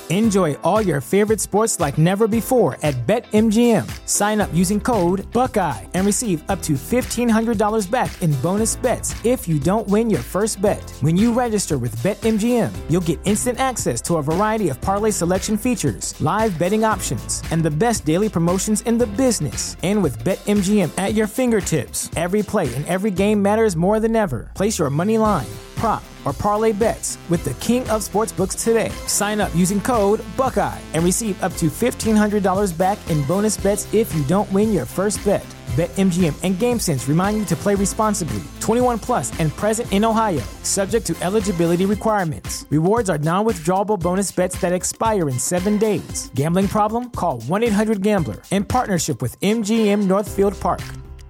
Enjoy all your favorite sports like never before at BetMGM. Sign up using code Buckeye and receive up to $1,500 back in bonus bets if you don't win your first bet. When you register with BetMGM, you'll get instant access to a variety of parlay selection features, live betting options, and the best daily promotions in the business. And with BetMGM at your fingertips, every play and every game matters more than ever. Place your money line, prop, or parlay bets with the king of sportsbooks today. Sign up using code Buckeye and receive up to $1,500 back in bonus bets if you don't win your first bet. BetMGM and GameSense remind you to play responsibly. 21 plus and present in Ohio, subject to eligibility requirements. Rewards are non-withdrawable bonus bets that expire in 7 days. Gambling problem? Call 1-800-GAMBLER. In partnership with MGM Northfield Park.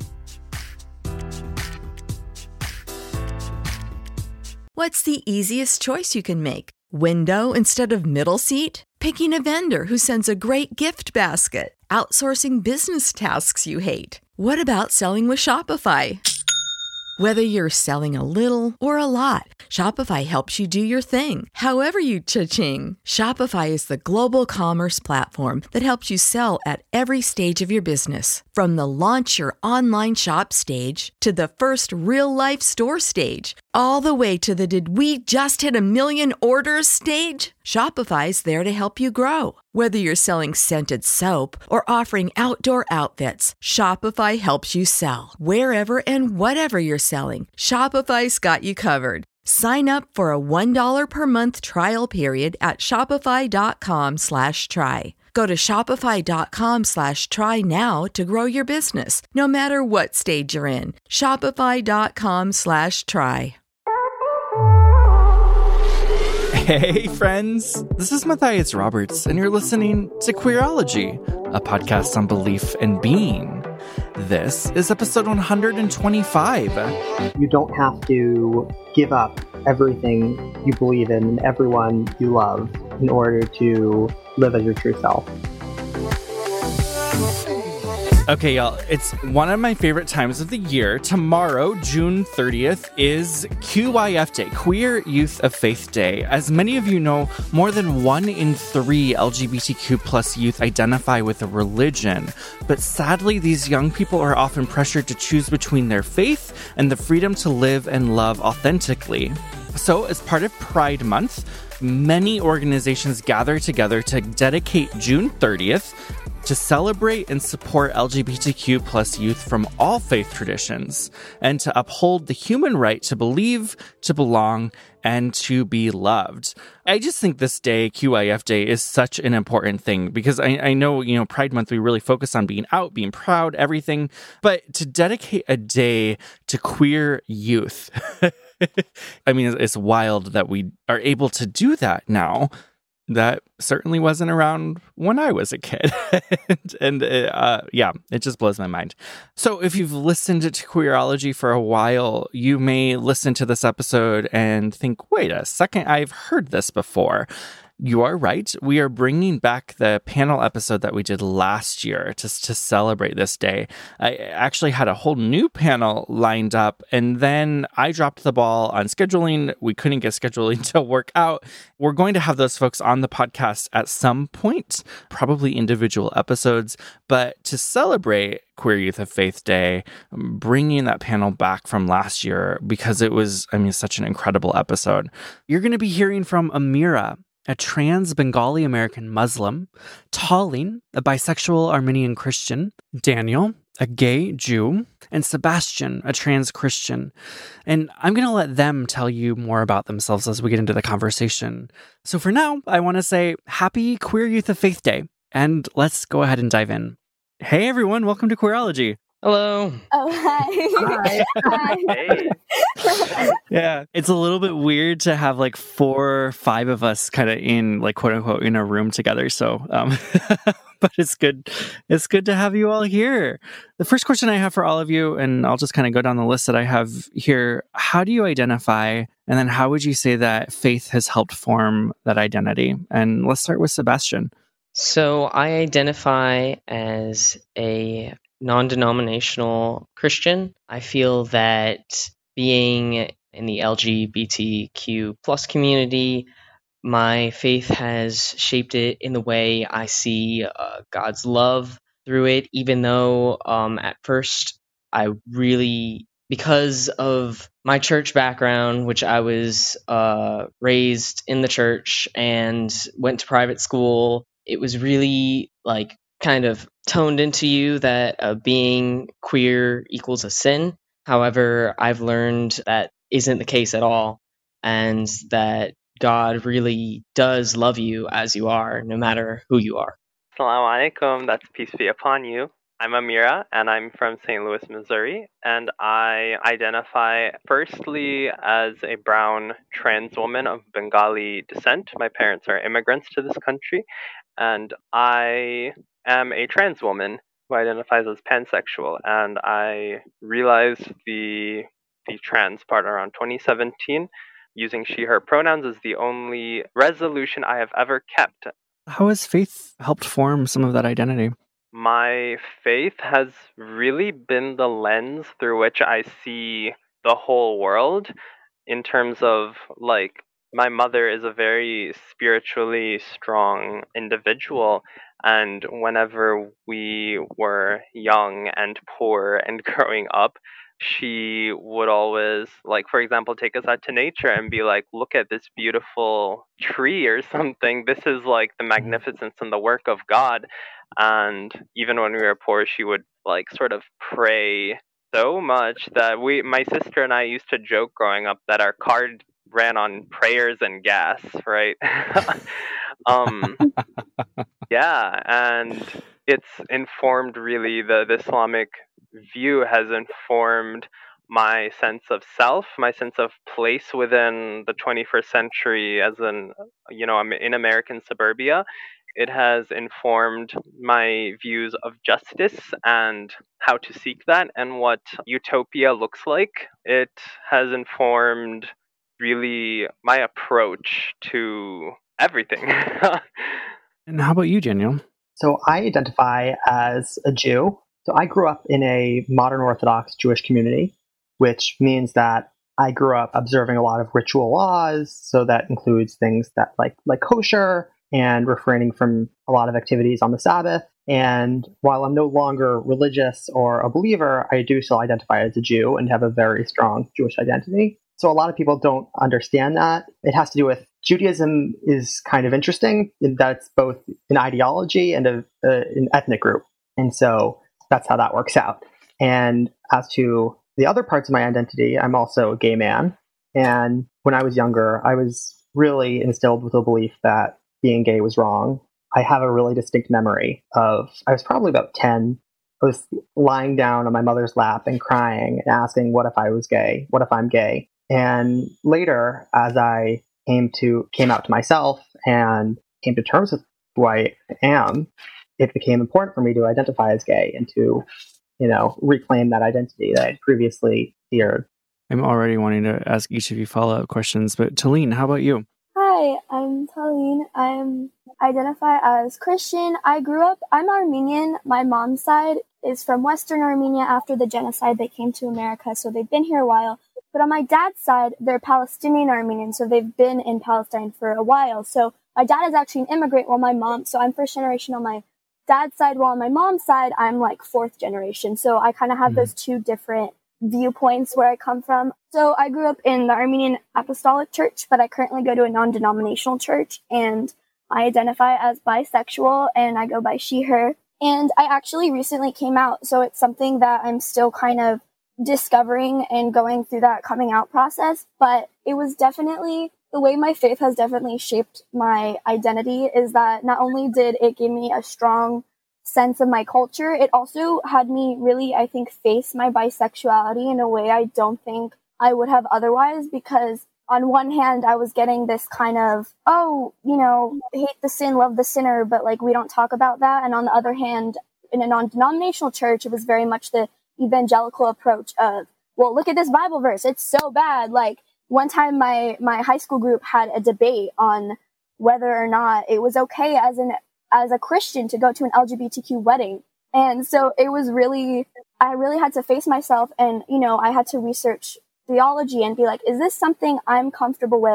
What's the easiest choice you can make? Window instead of middle seat? Picking a vendor who sends a great gift basket? Outsourcing business tasks you hate? What about selling with Shopify? Whether you're selling a little or a lot, Shopify helps you do your thing, however you cha-ching. Shopify is the global commerce platform that helps you sell at every stage of your business. From the launch your online shop stage to the first real-life store stage, all the way to the did we just hit 1 million orders stage. Shopify's there to help you grow. Whether you're selling scented soap or offering outdoor outfits, Shopify helps you sell. Wherever and whatever you're selling, Shopify's got you covered. Sign up for a $1 per month trial period at shopify.com/try. Go to shopify.com/try now to grow your business, no matter what stage you're in. Shopify.com/try. Hey friends, this is Matthias Roberts, and you're listening to Queerology, a podcast on belief and being. This is episode 125. You don't have to give up everything you believe in and everyone you love in order to live as your true self. Okay, y'all, it's one of my favorite times of the year. Tomorrow, June 30th, is QYF Day, Queer Youth of Faith Day. As many of you know, more than 1 in 3 LGBTQ plus youth identify with a religion. But sadly, these young people are often pressured to choose between their faith and the freedom to live and love authentically. So, as part of Pride Month, many organizations gather together to dedicate June 30th to celebrate and support LGBTQ plus youth from all faith traditions, and to uphold the human right to believe, to belong, and to be loved. I just think this day, QIF Day, is such an important thing because I know, Pride Month, we really focus on being out, being proud, everything, but to dedicate a day to queer youth, I mean, it's wild that we are able to do that now. That certainly wasn't around when I was a kid. It just blows my mind. So if you've listened to Queerology for a while, you may listen to this episode and think, wait a second, I've heard this before. You are right. We are bringing back the panel episode that we did last year just to celebrate this day. I actually had a whole new panel lined up, and then I dropped the ball on scheduling. We couldn't get scheduling to work out. We're going to have those folks on the podcast at some point, probably individual episodes, but to celebrate Queer Youth of Faith Day, bringing that panel back from last year because it was, such an incredible episode. You're going to be hearing from Amira, a trans Bengali American Muslim, Tallene, a bisexual Armenian Christian, Daniel, a gay Jew, and Sebastian, a trans Christian. And I'm going to let them tell you more about themselves as we get into the conversation. So for now, I want to say happy Queer Youth of Faith Day, and let's go ahead and dive in. Hey everyone, welcome to Queerology. Hello. Oh, hi. Hi. Hey. Yeah, it's a little bit weird to have like 4 or 5 of us kind of in like quote unquote in a room together. So, but it's good. It's good to have you all here. The first question I have for all of you, and I'll just kind of go down the list that I have here. How do you identify? And then how would you say that faith has helped form that identity? And let's start with Sebastian. So I identify as a non-denominational Christian. I feel that being in the LGBTQ plus community my faith has shaped it in the way I see God's love through it, even though at first I really, because of my church background, which I was raised in the church and went to private school, it was really like kind of toned into you that being queer equals a sin. However, I've learned that isn't the case at all, and that God really does love you as you are, no matter who you are. Assalamu alaikum, that's peace be upon you. I'm Amira, and I'm from St. Louis, Missouri, and I identify firstly as a brown trans woman of Bengali descent. My parents are immigrants to this country, and I am a trans woman who identifies as pansexual, and I realized the trans part around 2017. Using she, her pronouns is the only resolution I have ever kept. How has faith helped form some of that identity? My faith has really been the lens through which I see the whole world, in terms of, like, my mother is a very spiritually strong individual, and whenever we were young and poor and growing up, she would always, like, for example, take us out to nature and be like, look at this beautiful tree or something. This is like the magnificence and the work of God. And even when we were poor, she would, like, sort of pray so much that my sister and I used to joke growing up that our car ran on prayers and gas, right? Yeah, and it's informed, really, the Islamic view has informed my sense of self, my sense of place within the 21st century as I'm in American suburbia. It has informed my views of justice and how to seek that and what utopia looks like. It has informed really my approach to everything. And how about you, Daniel? So I identify as a Jew. So I grew up in a modern Orthodox Jewish community, which means that I grew up observing a lot of ritual laws. So that includes things that like kosher and refraining from a lot of activities on the Sabbath. And while I'm no longer religious or a believer, I do still identify as a Jew and have a very strong Jewish identity. So a lot of people don't understand that. It has to do with Judaism is kind of interesting in that it's both an ideology and an ethnic group. And so that's how that works out. And as to the other parts of my identity, I'm also a gay man. And when I was younger, I was really instilled with a belief that being gay was wrong. I have a really distinct memory of, I was probably about 10. I was lying down on my mother's lap and crying and asking, what if I was gay? What if I'm gay? And later, as I came out to myself and came to terms with who I am, it became important for me to identify as gay and to, reclaim that identity that I'd previously feared. I'm already wanting to ask each of you follow-up questions, but Talene, how about you? Hi, I'm Talene. I identify as Christian. I'm Armenian. My mom's side is from Western Armenia. After the genocide, they came to America, so they've been here a while. But on my dad's side, they're Palestinian Armenian, so they've been in Palestine for a while. So my dad is actually an immigrant, so I'm first generation on my dad's side, while on my mom's side, I'm like fourth generation. So I kind of have those two different viewpoints where I come from. So I grew up in the Armenian Apostolic Church, but I currently go to a non-denominational church, and I identify as bisexual, and I go by she, her. And I actually recently came out, so it's something that I'm still kind of discovering and going through that coming out process. But it was definitely, the way my faith has definitely shaped my identity is that not only did it give me a strong sense of my culture, it also had me really, I think, face my bisexuality in a way I don't think I would have otherwise, because on one hand, I was getting this kind of, hate the sin, love the sinner, but like we don't talk about that. And on the other hand, in a non-denominational church, it was very much the evangelical approach of, well, look at this Bible verse, it's so bad. Like one time my high school group had a debate on whether or not it was okay as a Christian to go to an LGBTQ wedding. And so it was I really had to face myself, and, I had to research theology and be like, is this something I'm comfortable with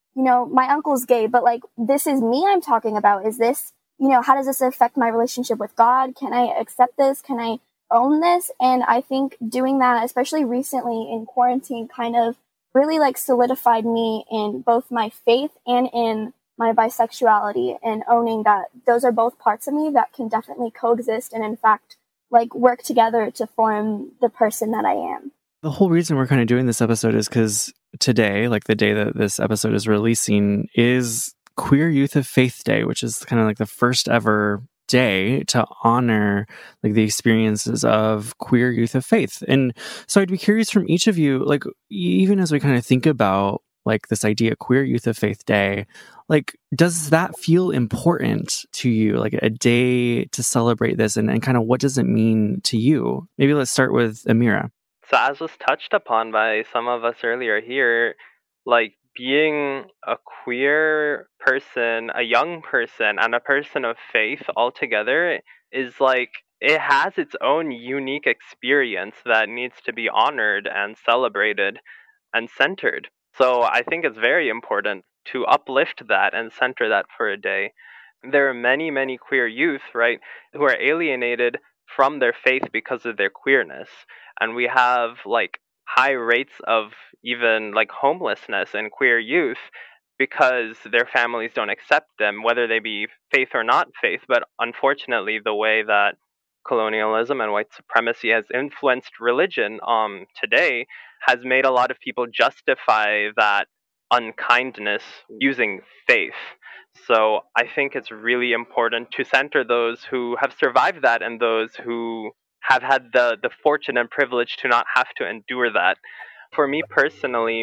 my uncle's gay, but like, this is me I'm talking about. Is this, how does this affect my relationship with God? Can I accept this? Can I own this? And I think doing that, especially recently in quarantine, kind of really like solidified me in both my faith and in my bisexuality, and owning that those are both parts of me that can definitely coexist and in fact like work together to form the person that I am. The whole reason we're kind of doing this episode is because today, like the day that this episode is releasing, is Queer Youth of Faith Day, which is kind of like the first ever day to honor like the experiences of queer youth of faith. And so I'd be curious from each of you, like even as we kind of think about like this idea, Queer Youth of Faith Day, like does that feel important to you, like a day to celebrate this, and kind of what does it mean to you? Maybe let's start with Amira. So as was touched upon by some of us earlier here, like being a queer person, a young person, and a person of faith altogether is like, it has its own unique experience that needs to be honored and celebrated and centered. So I think it's very important to uplift that and center that for a day. There are many, many queer youth, right, who are alienated from their faith because of their queerness. And we have like high rates of even like homelessness in queer youth because their families don't accept them, whether they be faith or not faith. But unfortunately, the way that colonialism and white supremacy has influenced religion today has made a lot of people justify that unkindness using faith. So I think it's really important to center those who have survived that and those who have had the fortune and privilege to not have to endure that. For me personally,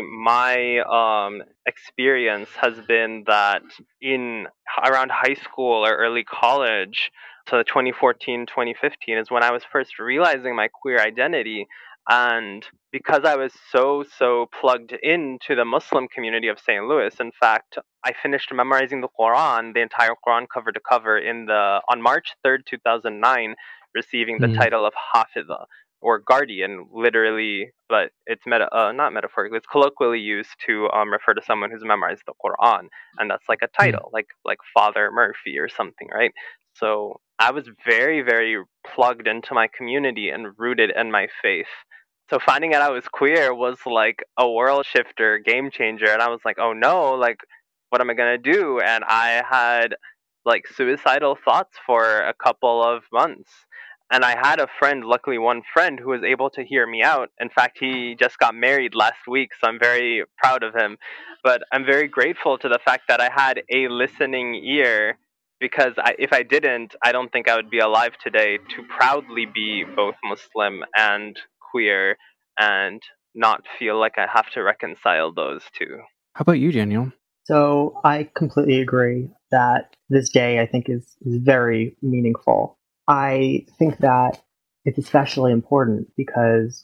my experience has been that in around high school or early college, so 2014, 2015 is when I was first realizing my queer identity. And because I was so plugged into the Muslim community of St. Louis, in fact, I finished memorizing the Quran, the entire Quran cover to cover, on March 3rd, 2009, receiving the title of Hafiza, or guardian, literally, but it's not metaphorically, it's colloquially used to refer to someone who's memorized the Quran, and that's like a title, like Father Murphy or something, right? So I was very, very plugged into my community and rooted in my faith. So finding out I was queer was like a world shifter, game changer, and I was like, oh no, like, what am I gonna do? And I had like suicidal thoughts for a couple of months. And I had a friend, luckily one friend, who was able to hear me out. In fact, he just got married last week, so I'm very proud of him. But I'm very grateful to the fact that I had a listening ear, because if I didn't, I don't think I would be alive today to proudly be both Muslim and queer and not feel like I have to reconcile those two. How about you, Daniel? So I completely agree that this day, I think, is very meaningful. I think that it's especially important because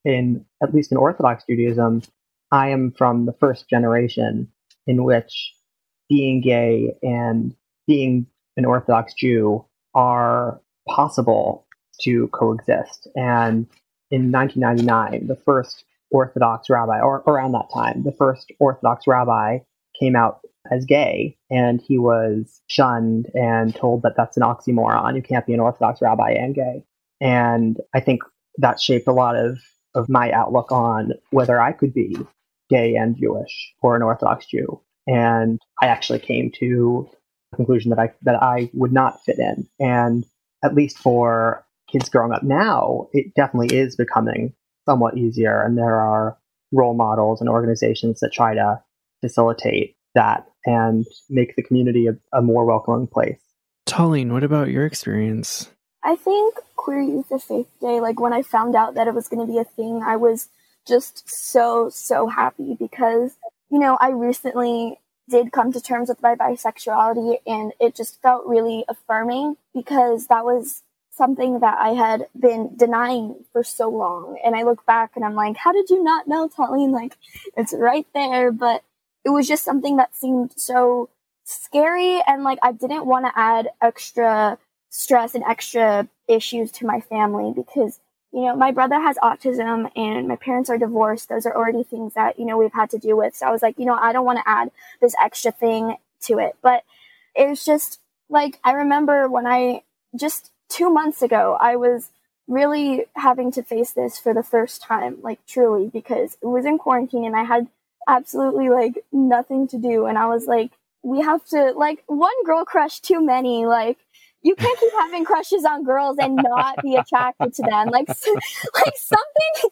at least in Orthodox Judaism, I am from the first generation in which being gay and being an Orthodox Jew are possible to coexist. And in 1999, the first Orthodox rabbi, or around that time, the first Orthodox rabbi came out as gay, and he was shunned and told that that's an oxymoron. You can't be an Orthodox rabbi and gay. And I think that shaped a lot of my outlook on whether I could be gay and Jewish or an Orthodox Jew. And I actually came to the conclusion that I would not fit in. And at least for kids growing up now, it definitely is becoming somewhat easier. And there are role models and organizations that try to facilitate that and make the community a more welcoming place. Tallene, what about your experience? I think Queer Youth of Faith Day, like when I found out that it was going to be a thing, I was just so happy because, I recently did come to terms with my bisexuality, and it just felt really affirming because that was something that I had been denying for so long. And I look back and I'm like, how did you not know, Tallene? Like, it's right there. But it was just something that seemed so scary, and like I didn't want to add extra stress and extra issues to my family because my brother has autism and my parents are divorced. Those are already things that, we've had to deal with. So I was like, I don't want to add this extra thing to it. But it's just like, I remember when just 2 months ago, I was really having to face this for the first time, like truly, because it was in quarantine and I had absolutely like nothing to do. And I was like, we have to, like, one girl crush too many, like, you can't keep having crushes on girls and not be attracted to them. Like something's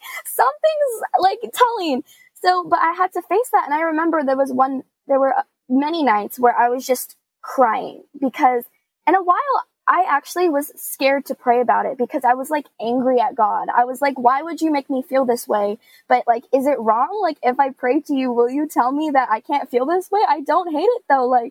like telling. So, but I had to face that. And I remember there were many nights where I was just crying because in a while I actually was scared to pray about it because I was like angry at God. I was like, why would you make me feel this way? But like, is it wrong? Like, if I pray to you, will you tell me that I can't feel this way? I don't hate it though. Like,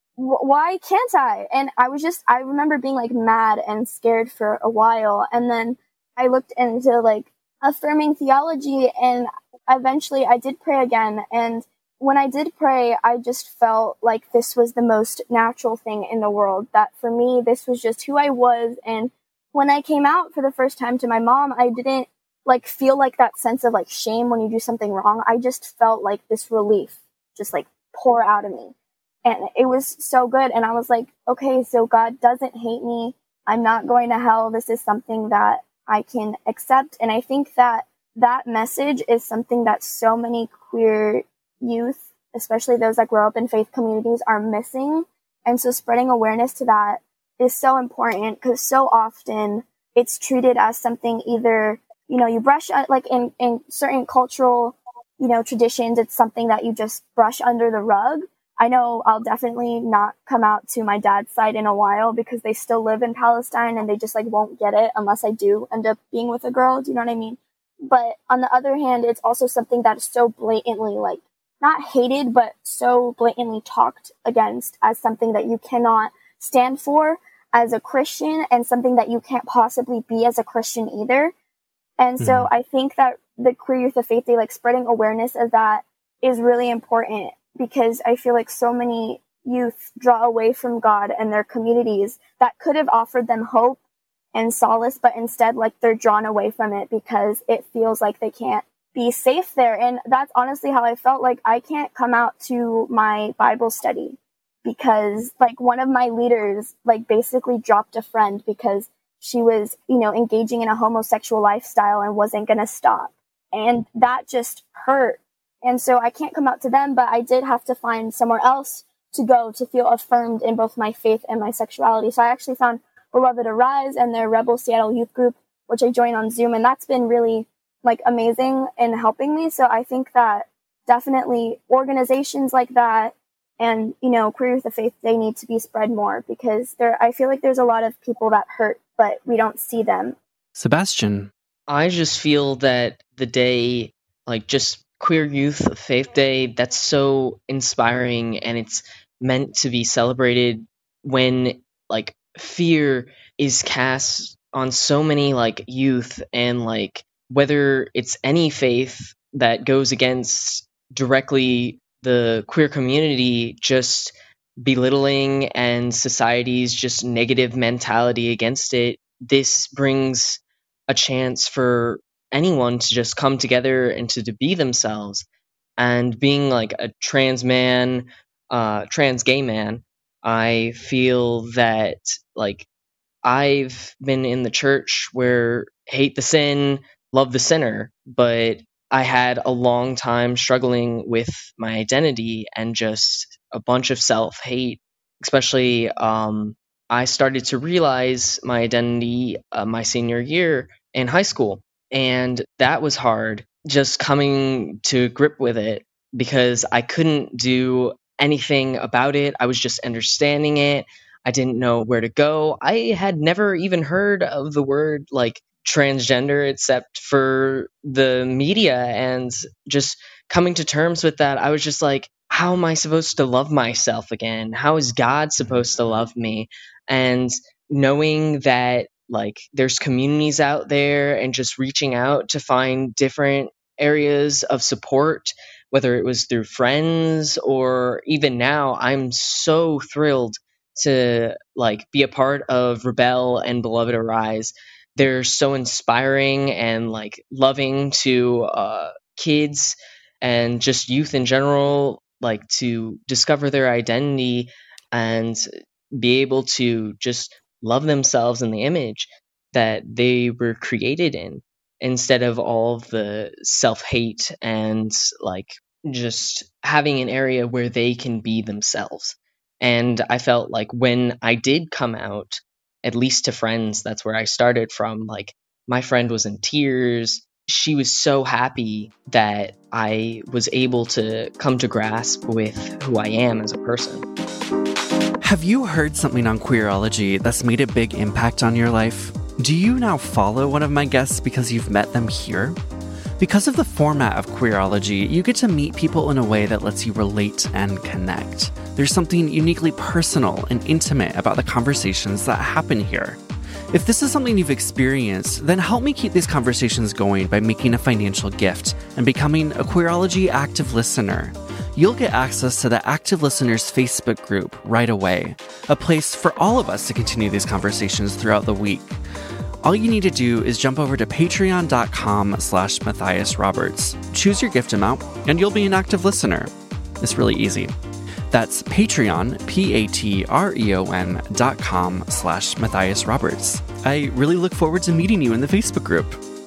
why can't I? And I remember being like mad and scared for a while. And then I looked into like affirming theology and eventually I did pray again. And when I did pray, I just felt like this was the most natural thing in the world, that for me, this was just who I was. And when I came out for the first time to my mom, I didn't like feel like that sense of like shame when you do something wrong. I just felt like this relief just like pour out of me. And it was so good. And I was like, okay, so God doesn't hate me. I'm not going to hell. This is something that I can accept. And I think that that message is something that so many queer youth, especially those that grow up in faith communities, are missing. And so spreading awareness to that is so important because so often it's treated as something either, you brush, like in certain cultural, traditions, it's something that you just brush under the rug. I know I'll definitely not come out to my dad's side in a while because they still live in Palestine and they just like won't get it unless I do end up being with a girl. Do you know what I mean? But on the other hand, it's also something that is so blatantly like not hated, but so blatantly talked against as something that you cannot stand for as a Christian and something that you can't possibly be as a Christian either. And so I think that the Queer Youth of Faith Day, like spreading awareness of that is really important because I feel like so many youth draw away from God and their communities that could have offered them hope and solace, but instead like they're drawn away from it because it feels like they can't be safe there. And that's honestly how I felt. Like I can't come out to my Bible study because like one of my leaders like basically dropped a friend because she was, engaging in a homosexual lifestyle and wasn't going to stop. And that just hurt. And so I can't come out to them, but I did have to find somewhere else to go to feel affirmed in both my faith and my sexuality. So I actually found Beloved Arise and their Rebel Seattle Youth Group, which I joined on Zoom. And that's been really like amazing in helping me. So I think that definitely organizations like that and, Queer Youth of Faith, they need to be spread more because I feel like there's a lot of people that hurt, but we don't see them. Sebastian. I just feel that the day, like just Queer Youth Faith Day, that's so inspiring and it's meant to be celebrated when like fear is cast on so many like youth and like whether it's any faith that goes against directly the queer community, just belittling and society's just negative mentality against it. This brings a chance for anyone to just come together and to be themselves. And being like a trans man, trans gay man, I feel that like I've been in the church where hate the sin, love the sinner, but I had a long time struggling with my identity and just a bunch of self-hate, especially I started to realize my identity my senior year in high school. And that was hard, just coming to grip with it because I couldn't do anything about it. I was just understanding it. I didn't know where to go. I had never even heard of the word like transgender except for the media, and just coming to terms with that, I was just like, how am I supposed to love myself again? How is God supposed to love me? And knowing that like there's communities out there and just reaching out to find different areas of support, whether it was through friends or even now, I'm so thrilled to like be a part of Rebel and Beloved Arise. they're so inspiring and like loving to kids and just youth in general, like to discover their identity and be able to just love themselves in the image that they were created in, instead of all of the self-hate and like just having an area where they can be themselves. And I felt like when I did come out, at least to friends, that's where I started from, like my friend was in tears. She was so happy that I was able to come to grasp with who I am as a person. Have you heard something on Queerology that's made a big impact on your life? Do you now follow one of my guests because you've met them here? Because of the format of Queerology, you get to meet people in a way that lets you relate and connect. There's something uniquely personal and intimate about the conversations that happen here. If this is something you've experienced, then help me keep these conversations going by making a financial gift and becoming a Queerology active listener. You'll get access to the Active Listeners Facebook group right away, a place for all of us to continue these conversations throughout the week. All you need to do is jump over to patreon.com/Matthias Roberts, choose your gift amount, and you'll be an active listener. It's really easy. That's Patreon, patreon.com/Matthias Roberts. I really look forward to meeting you in the Facebook group.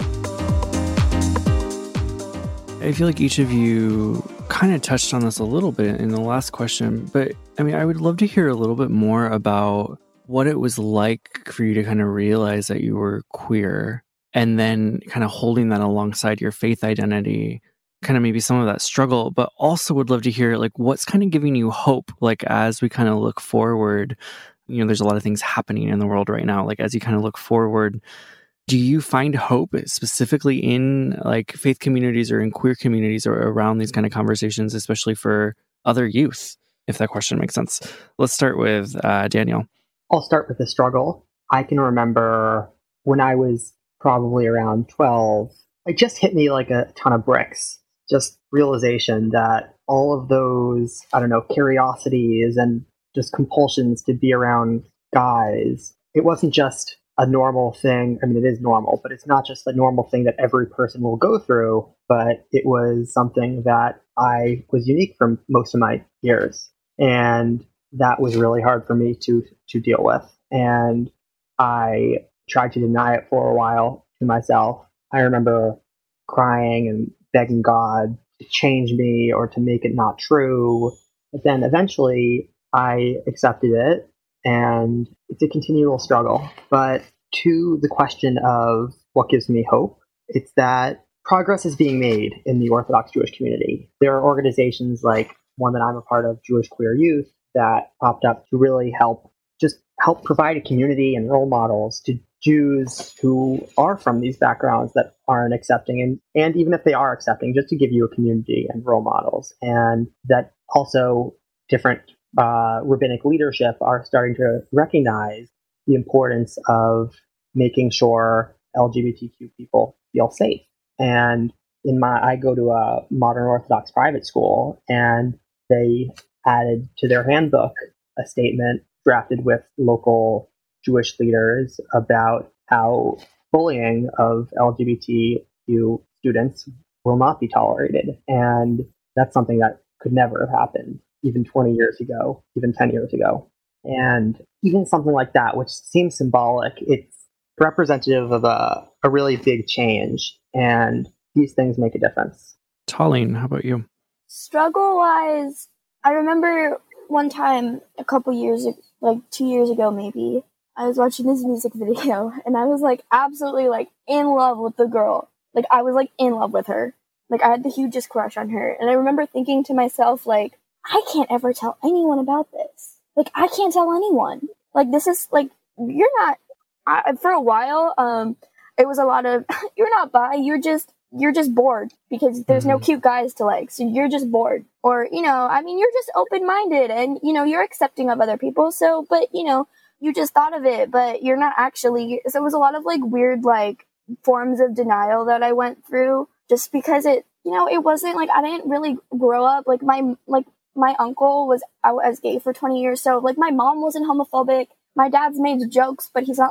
I feel like each of you kind of touched on this a little bit in the last question, but I mean, I would love to hear a little bit more about what it was like for you to kind of realize that you were queer and then kind of holding that alongside your faith identity, kind of maybe some of that struggle, but also would love to hear like what's kind of giving you hope, like as we kind of look forward. You know, there's a lot of things happening in the world right now. Like as you kind of look forward, do you find hope specifically in like faith communities or in queer communities or around these kind of conversations, especially for other youth, if that question makes sense? Let's start with Daniel. I'll start with the struggle. I can remember when I was probably around 12, it just hit me like a ton of bricks. Just realization that all of those, curiosities and just compulsions to be around guys, it wasn't just a normal thing. I mean, it is normal, but it's not just a normal thing that every person will go through, but it was something that I was unique from most of my years. And that was really hard for me to deal with. And I tried to deny it for a while to myself. I remember crying and begging God to change me or to make it not true. But then eventually I accepted it, and it's a continual struggle. But to the question of what gives me hope, it's that progress is being made in the Orthodox Jewish community. There are organizations like one that I'm a part of, Jewish Queer Youth, that popped up to really help provide a community and role models to Jews who are from these backgrounds that aren't accepting, and even if they are accepting, just to give you a community and role models. And that also different rabbinic leadership are starting to recognize the importance of making sure LGBTQ people feel safe. And I go to a modern Orthodox private school, and they added to their handbook a statement drafted with local Jewish leaders about how bullying of LGBTQ students will not be tolerated. And that's something that could never have happened even 20 years ago, even 10 years ago. And even something like that, which seems symbolic, it's representative of a really big change. And these things make a difference. Tallene, how about you? Struggle-wise, I remember one time a couple years, like 2 years ago maybe, I was watching this music video and I was like absolutely like in love with the girl. Like I was like in love with her. Like I had the hugest crush on her. And I remember thinking to myself, like, I can't ever tell anyone about this. Like I can't tell anyone. Like this is like, you're not, for a while, it was a lot of, you're not bi, you're just bored because there's no cute guys to like. So you're just bored. Or, you're just open-minded and, you're accepting of other people. So, but, you just thought of it, but you're not actually. So it was a lot of like weird, like forms of denial that I went through just because it wasn't like, I didn't really grow up. Like my uncle was out as gay for 20 years. So like my mom wasn't homophobic. My dad's made jokes, but he's not like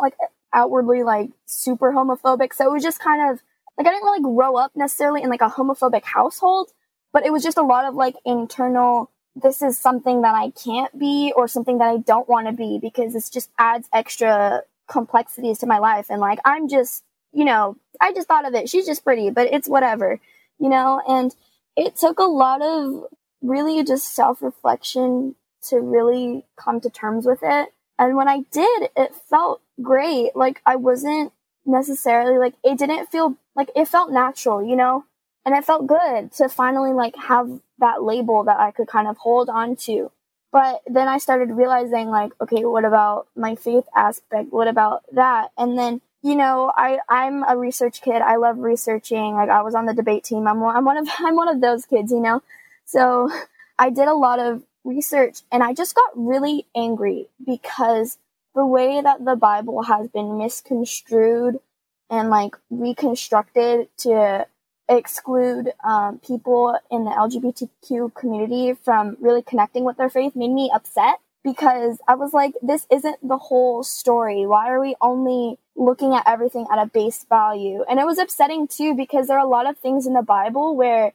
outwardly like super homophobic. So it was just kind of like, I didn't really grow up necessarily in like a homophobic household, but it was just a lot of like internal, this is something that I can't be or something that I don't want to be, because this just adds extra complexities to my life. And like, I'm just, you know, I just thought of it. She's just pretty, but it's whatever, you know? And it took a lot of really just self-reflection to really come to terms with it. And when I did, it felt great. Like I wasn't necessarily like, it didn't feel like, it felt natural, you know? And it felt good to finally like have that label that I could kind of hold on to. But then I started realizing like, okay, what about my faith aspect? What about that? And then, you know, I'm a research kid. I love researching. Like I was on the debate team. I'm one of those kids, you know? So I did a lot of research and I just got really angry because the way that the Bible has been misconstrued and like reconstructed to exclude people in the LGBTQ community from really connecting with their faith made me upset, because I was like, this isn't the whole story. Why are we only looking at everything at a base value? And it was upsetting too, because there are a lot of things in the Bible where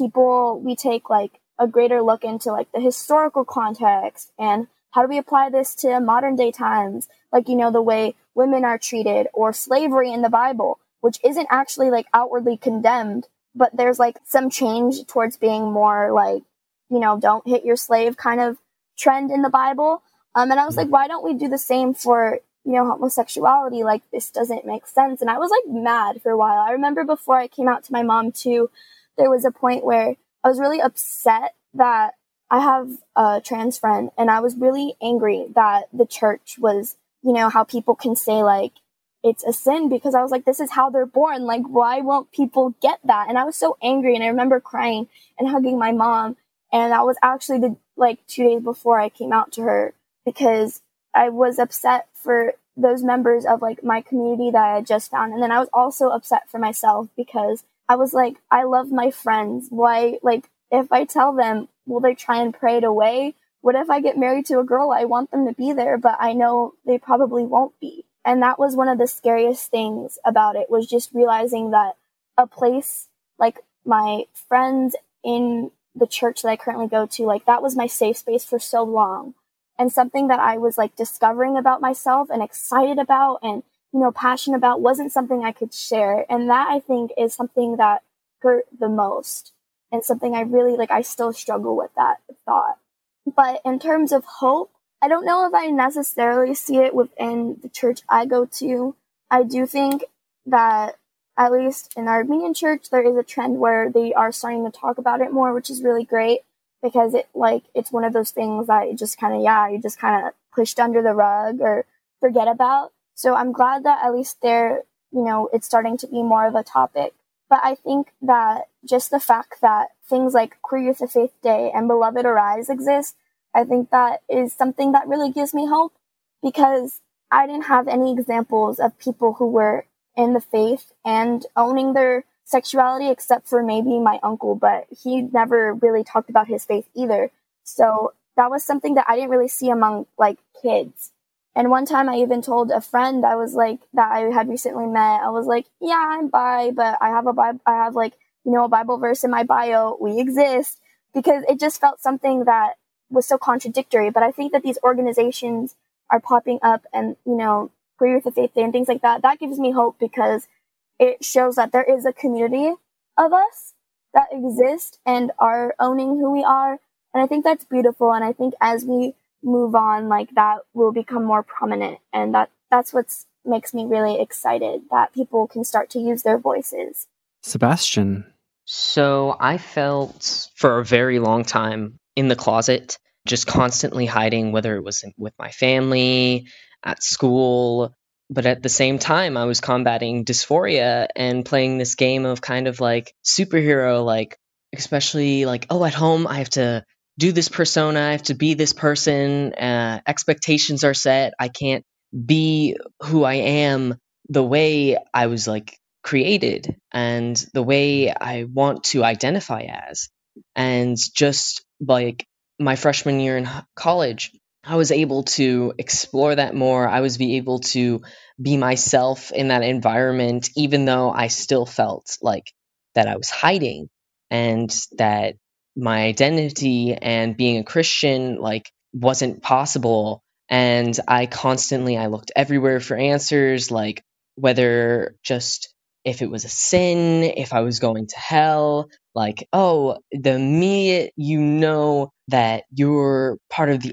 we take like a greater look into like the historical context and how do we apply this to modern day times? Like, you know, the way women are treated or slavery in the Bible, which isn't actually like outwardly condemned, but there's like some change towards being more like, you know, don't hit your slave kind of trend in the Bible. And I was like, why don't we do the same for, you know, homosexuality? Like, this doesn't make sense. And I was like mad for a while. I remember before I came out to my mom too, there was a point where I was really upset that I have a trans friend, and I was really angry that the church was, you know, how people can say like it's a sin, because I was like, this is how they're born. Like, why won't people get that? And I was so angry, and I remember crying and hugging my mom. And that was actually the 2 days before I came out to her, because I was upset for those members of like my community that I had just found. And then I was also upset for myself, because I was like, I love my friends. Why, like, if I tell them, will they try and pray it away? What if I get married to a girl? I want them to be there, but I know they probably won't be. And that was one of the scariest things about it, was just realizing that a place like my friends in the church that I currently go to, like that was my safe space for so long. And something that I was like discovering about myself and excited about and, you know, passionate about wasn't something I could share. And that, I think, is something that hurt the most, and something I really I still struggle with that thought. But in terms of hope, I don't know if I necessarily see it within the church I go to. I do think that, at least in the Armenian church, there is a trend where they are starting to talk about it more, which is really great, because it's one of those things that you just kind of pushed under the rug or forget about. So I'm glad that at least there, you know, it's starting to be more of a topic. But I think that just the fact that things like Queer Youth of Faith Day and Beloved Arise exist, I think that is something that really gives me hope, because I didn't have any examples of people who were in the faith and owning their sexuality, except for maybe my uncle, but he never really talked about his faith either. So that was something that I didn't really see among like kids. And one time I even told a friend, I was like, that I had recently met, I was like, yeah, I'm bi, but I have a Bible verse in my bio, we exist, because it just felt something that was so contradictory. But I think that these organizations are popping up, and, you know, Queer Youth of Faith Day and things like that, that gives me hope, because it shows that there is a community of us that exist and are owning who we are. And I think that's beautiful. And I think as we move on, like, that will become more prominent. And that's what makes me really excited, that people can start to use their voices. Sebastian. So I felt for a very long time in the closet, just constantly hiding, whether it was with my family, at school. But at the same time, I was combating dysphoria and playing this game of kind of like superhero, like, especially like, oh, at home, I have to do this persona, I have to be this person, expectations are set, I can't be who I am the way I was like created and the way I want to identify as. And just like my freshman year in college, I was able to explore that more. I was able to be myself in that environment, even though I still felt like that I was hiding and that my identity and being a Christian like wasn't possible. And I looked everywhere for answers, like whether just if it was a sin, if I was going to hell, like, oh, the minute you know that you're part of the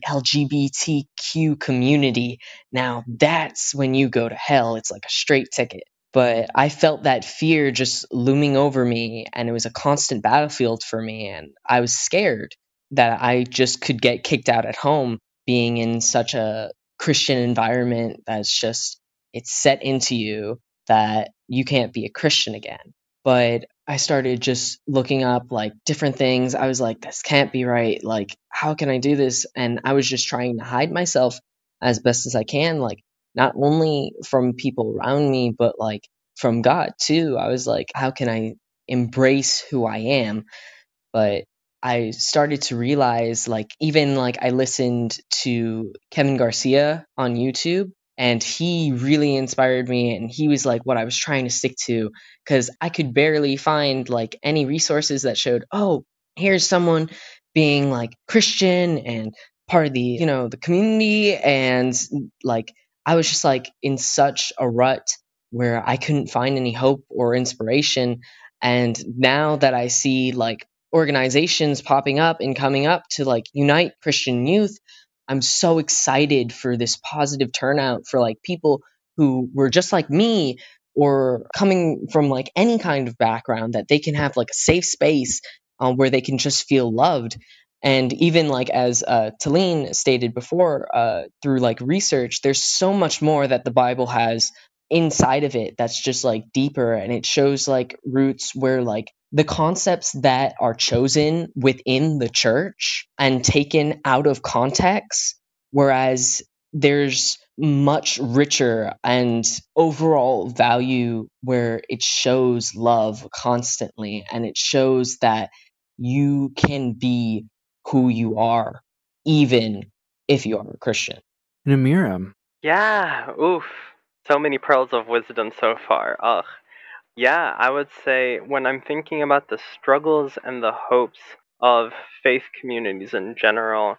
LGBTQ community, now that's when you go to hell. It's like a straight ticket. But I felt that fear just looming over me, and it was a constant battlefield for me. And I was scared that I just could get kicked out at home being in such a Christian environment that's just, it's set into you that you can't be a Christian again. But I started just looking up like different things. I was like, this can't be right. Like, how can I do this? And I was just trying to hide myself as best as I can, like, not only from people around me, but like from God too. I was like, how can I embrace who I am? But I started to realize, like, even like I listened to Kevin Garcia on YouTube, and he really inspired me, and he was like what I was trying to stick to, because I could barely find like any resources that showed, oh, here's someone being like Christian and part of the, the community. And like I was just like in such a rut where I couldn't find any hope or inspiration. And now that I see like organizations popping up and coming up to like unite Christian youth, I'm so excited for this positive turnout for like people who were just like me or coming from like any kind of background, that they can have like a safe space where they can just feel loved. And even like as Talene stated before, through like research, there's so much more that the Bible has inside of it that's just like deeper, and it shows like roots where like the concepts that are chosen within the church and taken out of context, whereas there's much richer and overall value where it shows love constantly, and it shows that you can be who you are even if you are a Christian. Namira. Yeah, oof. So many pearls of wisdom so far. Ugh. Yeah, I would say when I'm thinking about the struggles and the hopes of faith communities in general,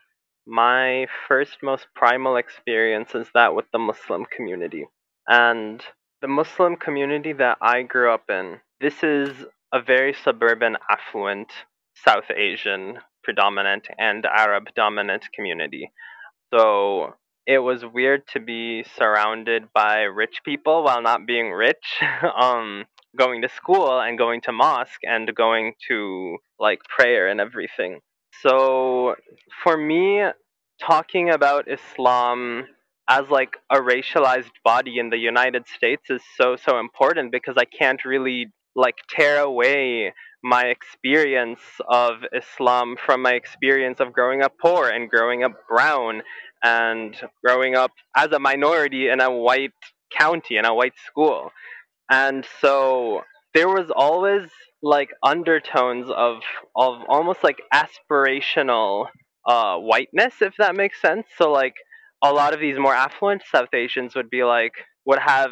my first most primal experience is that with the Muslim community. And the Muslim community that I grew up in, this is a very suburban, affluent, South Asian predominant and Arab dominant community. So it was weird to be surrounded by rich people while not being rich. Going to school and going to mosque and going to like prayer and everything. So for me, talking about Islam as like a racialized body in the United States is so important, because I can't really like tear away my experience of Islam from my experience of growing up poor and growing up brown and growing up as a minority in a white county, in a white school. And so there was always like undertones of almost like aspirational whiteness, if that makes sense. So like a lot of these more affluent South Asians would have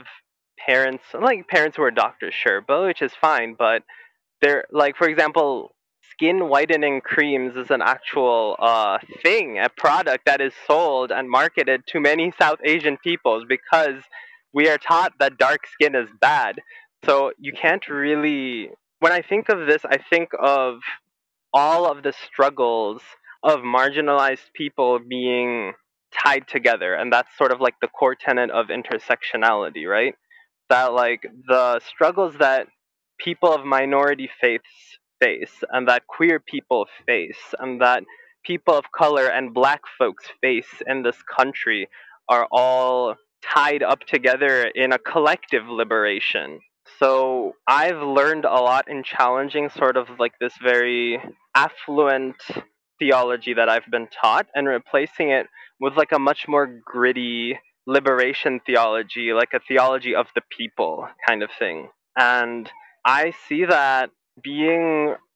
parents who are doctors, sure, but which is fine, but they're like, for example, skin whitening creams is an actual thing, a product that is sold and marketed to many South Asian peoples, because we are taught that dark skin is bad. So you can't really, when I think of this, I think of all of the struggles of marginalized people being tied together, and that's sort of like the core tenet of intersectionality, right? That like the struggles that people of minority faiths face, and that queer people face, and that people of color and black folks face in this country are all tied up together in a collective liberation. So I've learned a lot in challenging sort of like this very affluent theology that I've been taught, and replacing it with like a much more gritty liberation theology, like a theology of the people kind of thing. And I see that being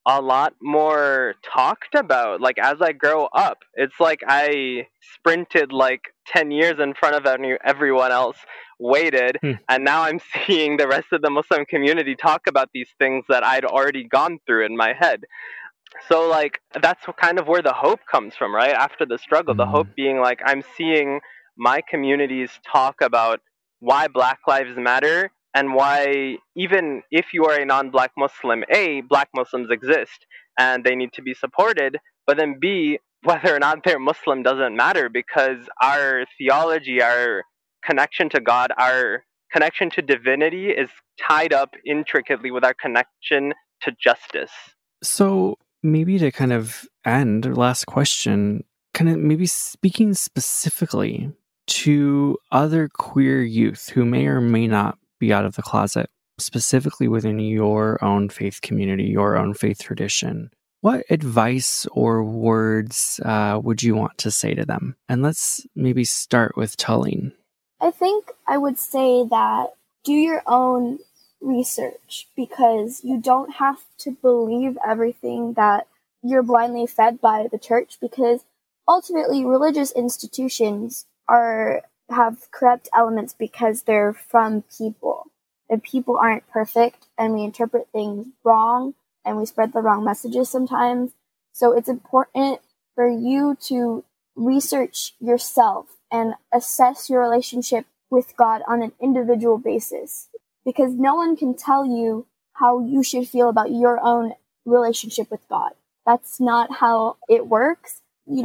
a lot more talked about. Like, as I grow up, it's like I sprinted like 10 years in front of everyone else, waited, and now I'm seeing the rest of the Muslim community talk about these things that I'd already gone through in my head. So, like, that's kind of where the hope comes from, right? After the struggle, the hope being like, I'm seeing my communities talk about why Black Lives Matter and why, even if you are a non-Black Muslim, A, Black Muslims exist and they need to be supported, but then B, whether or not they're Muslim doesn't matter, because our theology, our connection to God, our connection to divinity is tied up intricately with our connection to justice. So maybe to kind of end, last question, kind of maybe speaking specifically to other queer youth who may or may not be out of the closet, specifically within your own faith community, your own faith tradition, what advice or words would you want to say to them? And let's maybe start with Tallene. I think I would say that do your own research, because you don't have to believe everything that you're blindly fed by the church, because ultimately religious institutions have corrupt elements because they're from people, and people aren't perfect, and we interpret things wrong and we spread the wrong messages sometimes. So it's important for you to research yourself and assess your relationship with God on an individual basis, because no one can tell you how you should feel about your own relationship with God. That's not how it works,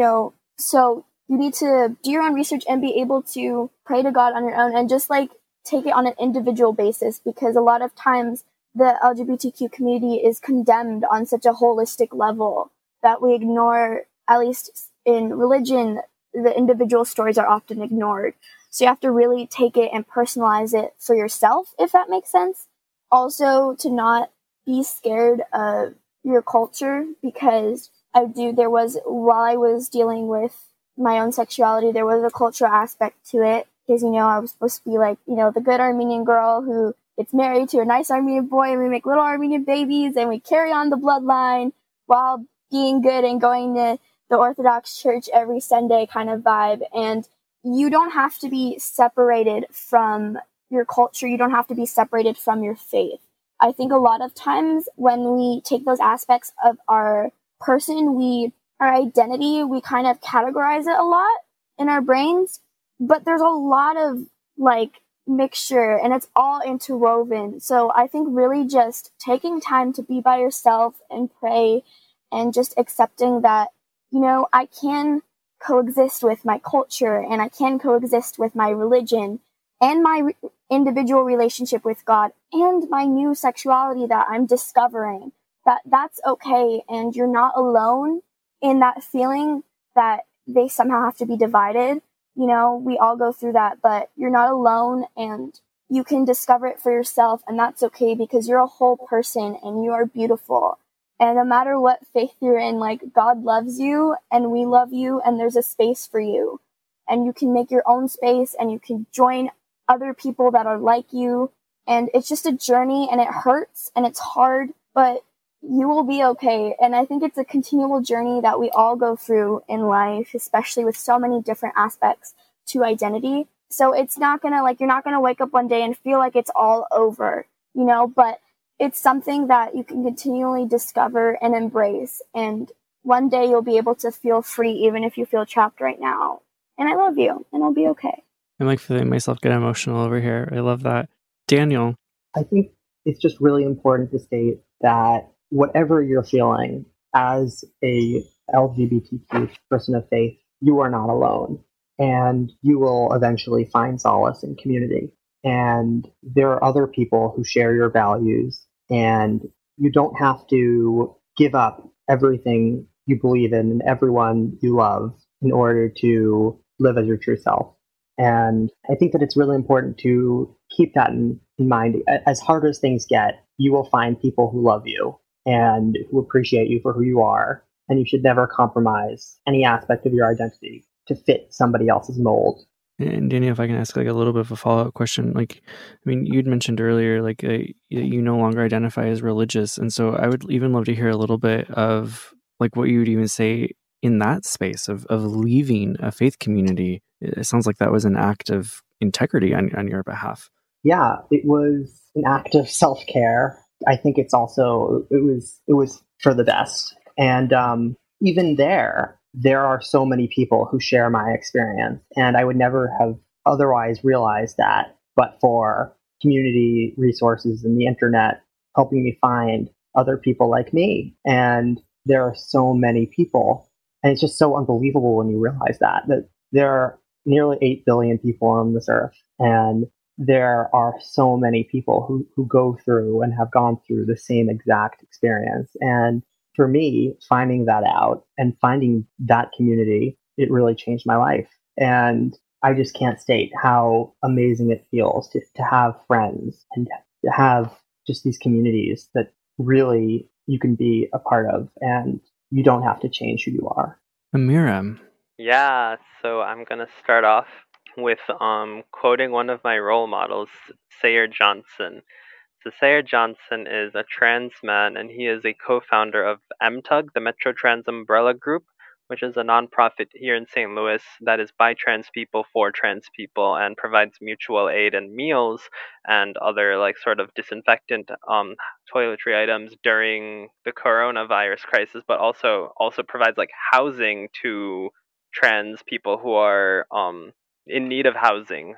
so you need to do your own research and be able to pray to God on your own and just like take it on an individual basis, because a lot of times the LGBTQ community is condemned on such a holistic level that we ignore, at least in religion, the individual stories are often ignored. So you have to really take it and personalize it for yourself, if that makes sense. Also, to not be scared of your culture, because while I was dealing with my own sexuality, there was a cultural aspect to it, because, I was supposed to be like, the good Armenian girl who gets married to a nice Armenian boy, and we make little Armenian babies, and we carry on the bloodline while being good and going to the Orthodox church every Sunday kind of vibe. And you don't have to be separated from your culture. You don't have to be separated from your faith. I think a lot of times when we take those aspects of our person, our identity, we kind of categorize it a lot in our brains, but there's a lot of mixture and it's all interwoven. So I think really just taking time to be by yourself and pray and just accepting that, I can coexist with my culture and I can coexist with my religion and my individual relationship with God and my new sexuality that I'm discovering, that's okay. And you're not alone in that feeling that they somehow have to be divided. We all go through that, but you're not alone and you can discover it for yourself, and that's okay, because you're a whole person and you are beautiful. And no matter what faith you're in, God loves you and we love you, and there's a space for you. And you can make your own space and you can join other people that are like you. And it's just a journey, and it hurts and it's hard, but you will be okay. And I think it's a continual journey that we all go through in life, especially with so many different aspects to identity. So it's not gonna, you're not gonna wake up one day and feel like it's all over, but it's something that you can continually discover and embrace. And one day you'll be able to feel free, even if you feel trapped right now. And I love you, and I'll be okay. I'm feeling myself get emotional over here. I love that. Daniel. I think it's just really important to state that whatever you're feeling as a LGBTQ person of faith, you are not alone, and you will eventually find solace in community. And there are other people who share your values, and you don't have to give up everything you believe in and everyone you love in order to live as your true self. And I think that it's really important to keep that in mind. As hard as things get, you will find people who love you and who appreciate you for who you are. And you should never compromise any aspect of your identity to fit somebody else's mold. And Daniel, if I can ask like a little bit of a follow-up question, like, I mean, you'd mentioned earlier, like you no longer identify as religious. And so I would even love to hear a little bit of like what you would even say in that space of leaving a faith community. It sounds like that was an act of integrity on your behalf. Yeah, it was an act of self-care. I think it was for the best. And even there are so many people who share my experience, and I would never have otherwise realized that but for community resources and the internet helping me find other people like me. And there are so many people, and it's just so unbelievable when you realize that there are nearly 8 billion people on this earth, and there are so many people who go through and have gone through the same exact experience. And for me, finding that out and finding that community, it really changed my life. And I just can't state how amazing it feels to have friends and to have just these communities that really you can be a part of, and you don't have to change who you are. Amiram. Yeah, so I'm going to start off with quoting one of my role models, Sayer Johnson. So Sayer Johnson is a trans man, and he is a co-founder of MTUG, the Metro Trans Umbrella Group, which is a nonprofit here in St. Louis that is by trans people for trans people and provides mutual aid and meals and other like sort of disinfectant toiletry items during the coronavirus crisis, but also provides like housing to trans people who are in need of housing.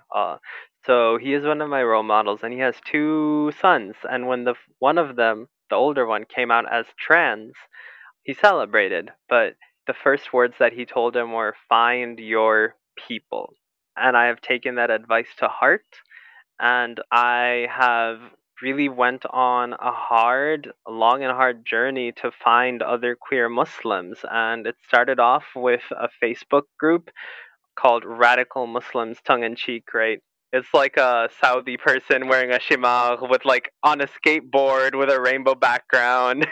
So he is one of my role models, and he has 2 sons. And when one of them, the older one, came out as trans, he celebrated. But the first words that he told him were, "Find your people." And I have taken that advice to heart, and I have really went on a long and hard journey to find other queer Muslims. And it started off with a Facebook group called Radical Muslims Tongue in Cheek, right? It's like a Saudi person wearing a shimagh with like on a skateboard with a rainbow background.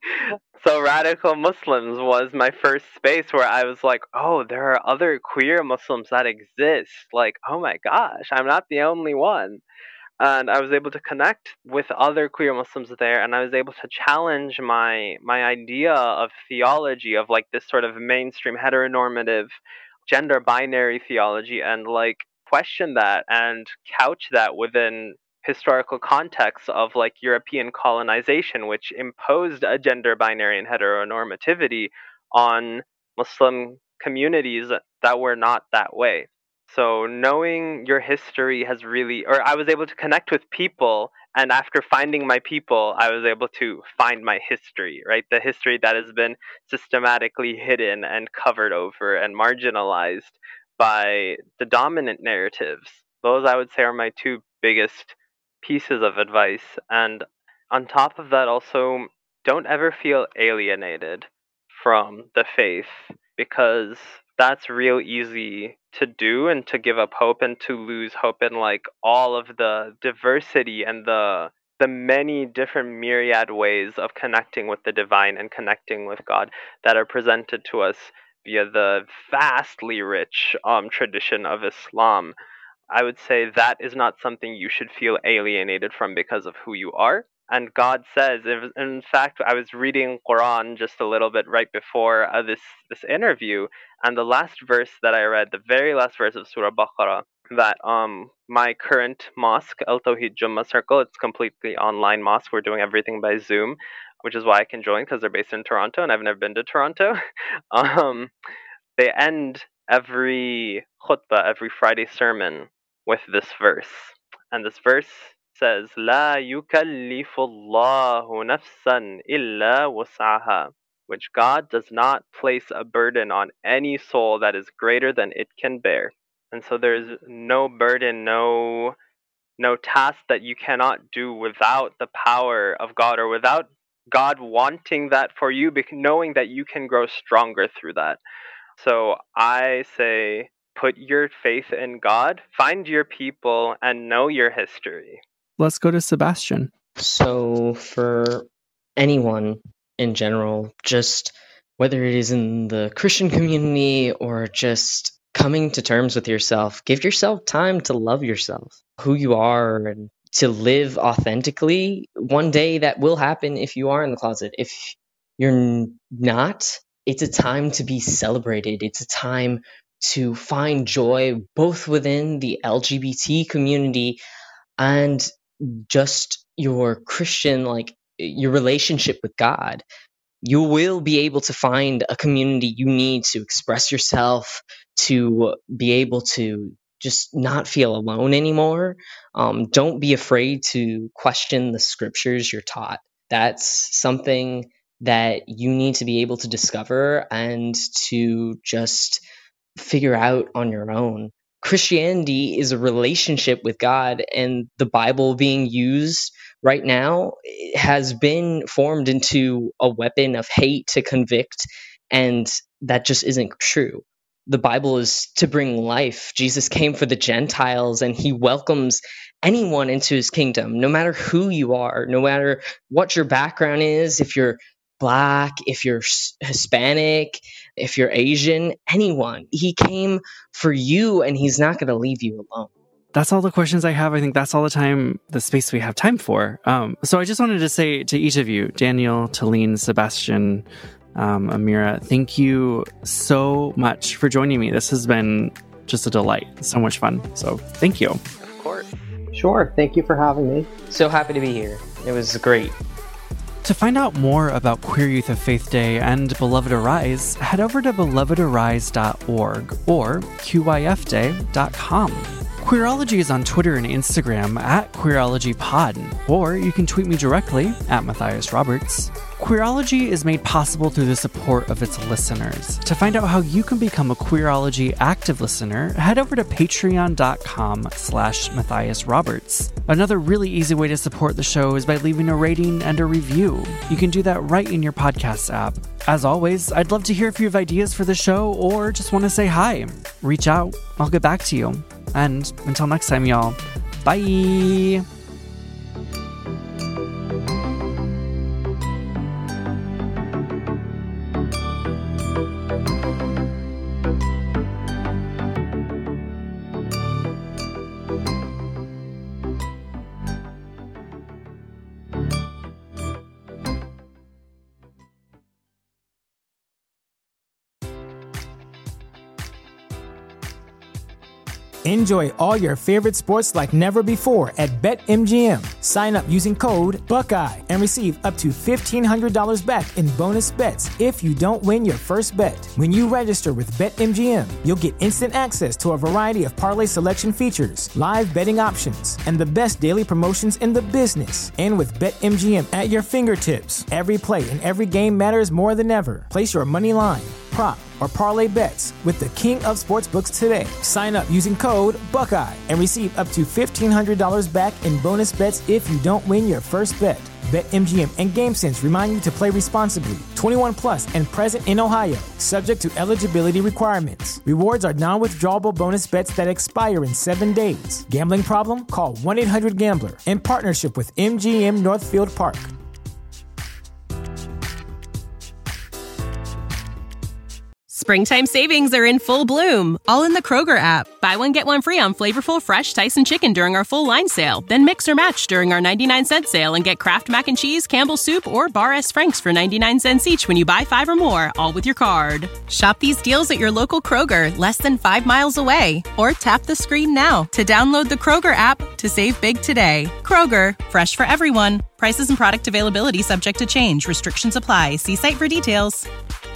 So Radical Muslims was my first space where I was like, oh, there are other queer Muslims that exist. Like, oh my gosh, I'm not the only one. And I was able to connect with other queer Muslims there, and I was able to challenge my idea of theology, of like this sort of mainstream heteronormative gender binary theology, and like question that and couch that within historical contexts of like European colonization, which imposed a gender binary and heteronormativity on Muslim communities that were not that way. So knowing your history has really, or I was able to connect with people, and after finding my people, I was able to find my history, right? The history that has been systematically hidden and covered over and marginalized by the dominant narratives. Those, I would say, are my 2 biggest pieces of advice. And on top of that, also, don't ever feel alienated from the faith, because that's real easy to do and to give up hope and to lose hope in like all of the diversity and the many different myriad ways of connecting with the divine and connecting with God that are presented to us via the vastly rich tradition of Islam. I would say that is not something you should feel alienated from because of who you are. And God says, in fact, I was reading Quran just a little bit right before this interview, and the last verse that I read, the very last verse of Surah Baqarah, that my current mosque, Al Tawheed Jummah Circle, it's completely online mosque. We're doing everything by Zoom, which is why I can join, because they're based in Toronto, and I've never been to Toronto. They end every khutbah, every Friday sermon, with this verse, and this verse says, "La yukallifu Allahu nafsan illa wus'aha," which God does not place a burden on any soul that is greater than it can bear. And so there's no burden, no task that you cannot do without the power of God, or without God wanting that for you, knowing that you can grow stronger through that. So I say, put your faith in God, find your people, and know your history. Let's go to Sebastian. So for anyone in general, just whether it is in the Christian community or just coming to terms with yourself. Give yourself time to love yourself, who you are, and to live authentically. One day that will happen if you are in the closet. If you're not, it's a time to be celebrated. It's a time to find joy both within the LGBT community and just your Christian, like your relationship with God. You will be able to find a community you need to express yourself, to be able to just not feel alone anymore. Don't be afraid to question the scriptures you're taught. That's something that you need to be able to discover and to just figure out on your own. Christianity is a relationship with God, and the Bible being used right now has been formed into a weapon of hate to convict, and that just isn't true. The Bible is to bring life. Jesus came for the Gentiles, and he welcomes anyone into his kingdom, no matter who you are, no matter what your background is, if you're Black, if you're Hispanic, if you're Asian, anyone. He came for you, and he's not going to leave you alone. That's all the questions I have. I think that's all the space we have time for. So I just wanted to say to each of you, Daniel, Talene, Sebastian, Amira, thank you so much for joining me. This has been just a delight. So much fun. So thank you. Of course. Sure. Thank you for having me. So happy to be here. It was great. To find out more about Queer Youth of Faith Day and Beloved Arise, head over to belovedarise.org or qyfday.com. Queerology is on Twitter and Instagram at QueerologyPod, or you can tweet me directly at Matthias Roberts. Queerology is made possible through the support of its listeners. To find out how you can become a Queerology active listener, head over to patreon.com/Matthias Roberts. Another really easy way to support the show is by leaving a rating and a review. You can do that right in your podcast app. As always, I'd love to hear if you have ideas for the show or just want to say hi. Reach out, I'll get back to you. And until next time, y'all, bye! Enjoy all your favorite sports like never before at BetMGM. Sign up using code Buckeye and receive up to $1,500 back in bonus bets if you don't win your first bet. When you register with BetMGM, you'll get instant access to a variety of parlay selection features, live betting options, and the best daily promotions in the business. And with BetMGM at your fingertips, every play and every game matters more than ever. Place your money line, prop, or parlay bets with the king of sportsbooks today. Sign up using code Buckeye and receive up to $1,500 back in bonus bets if you don't win your first bet. BetMGM and GameSense remind you to play responsibly. 21 plus and present in Ohio, subject to eligibility requirements. Rewards are non-withdrawable bonus bets that expire in 7 days. Gambling problem? Call 1-800-GAMBLER in partnership with MGM Northfield Park. Springtime savings are in full bloom, all in the Kroger app. Buy one, get one free on flavorful, fresh Tyson chicken during our full line sale. Then mix or match during our 99-cent sale and get Kraft Mac and Cheese, Campbell's Soup, or Bar S. Frank's for 99 cents each when you buy 5 or more, all with your card. Shop these deals at your local Kroger, less than 5 miles away. Or tap the screen now to download the Kroger app to save big today. Kroger, fresh for everyone. Prices and product availability subject to change. Restrictions apply. See site for details.